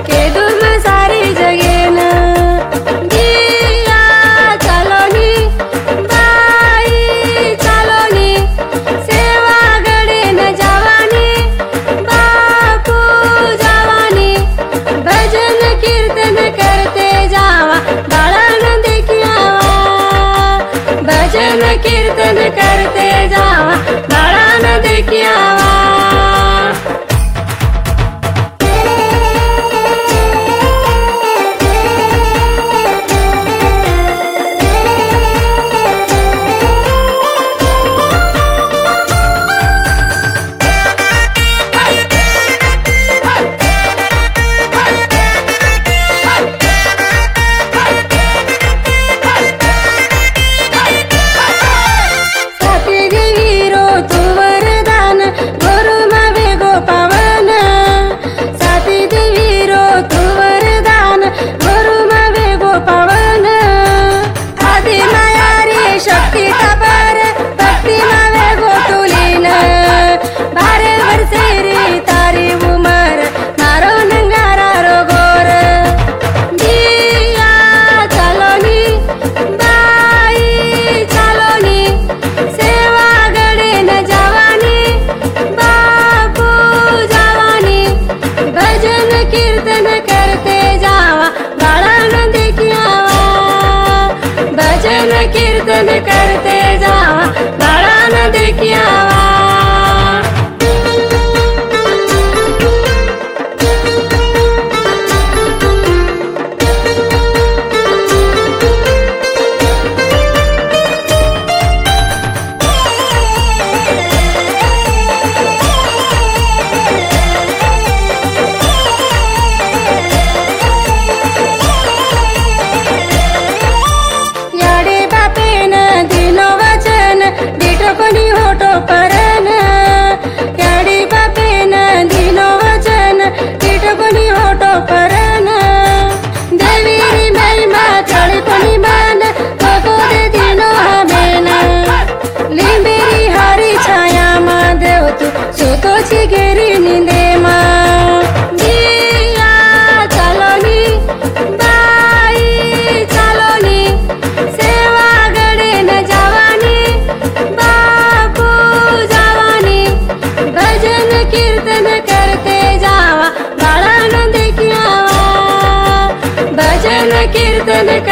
केदुम सारी जगेन दिया चालोनी बाई चालोनी सेवा गडेन जावानी बापू जावानी भजन कीर्तन करते जावा बाळान देखी आवा भजन कीर्तन करते जावा बाळान देखी आवा कीर्तन करते जावा बाळान देखी आवा भजन कीर्तन करते जावा बाळान देखी आवा कोणी होतो परन याडी बापेन दिनो वचन कीट कोणी होतो परन देवीरी महिमा चढ कोणी मान बघो दे दिनो हमेन लिंबेरी हारी छाया मा देव तू सुतोची गेरी निंदे मा दिया चालोनी बाई चालोनी सेवा गडेन जावानी भजन कीर्तन करते जावा बाळान देखी आवा भजन कीर्तन